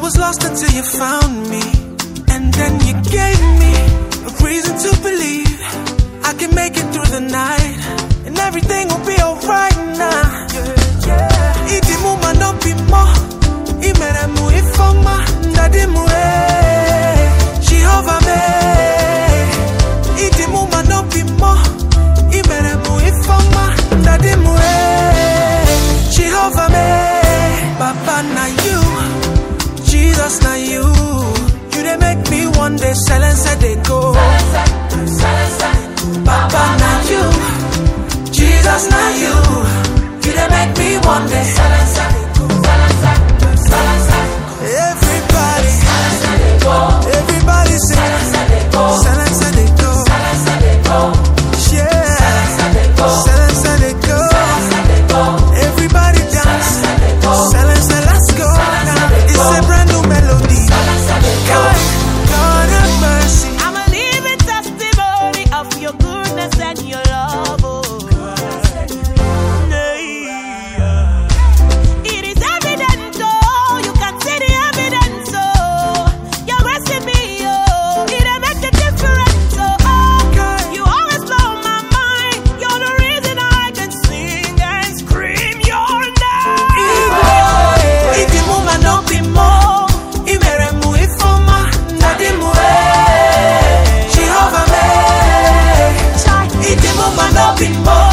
was lost until you found me, and then you gave me a reason to believe I can make it through the night, and everything will be alright now. Iti muma no pimo, imere mu ifoma, ndadi mu Jehovah me. Iti muma no pimo, imere mu ifoma, ndadi mu Jehovah me. Papa na you, Jesus na you. You dey make me one day silence they go. Papa na you, Jesus na you. You dey make me one day silence they go. Everybody, everybody sing. Silence they go. Yeah, silence they go. Everybody dance. Silence, let's go now. It's a brand new melody. God have mercy. I'm a living testimony of your goodness and your love. It is evident, oh, you can see the evidence, oh. You're blessing me, oh, it makes a difference, oh. You always blow my mind. You're the reason I can sing and scream your name. Iti muma no pimo, imere mu ifoma, ndadi mu Jehovah me. Iti muma no pimo.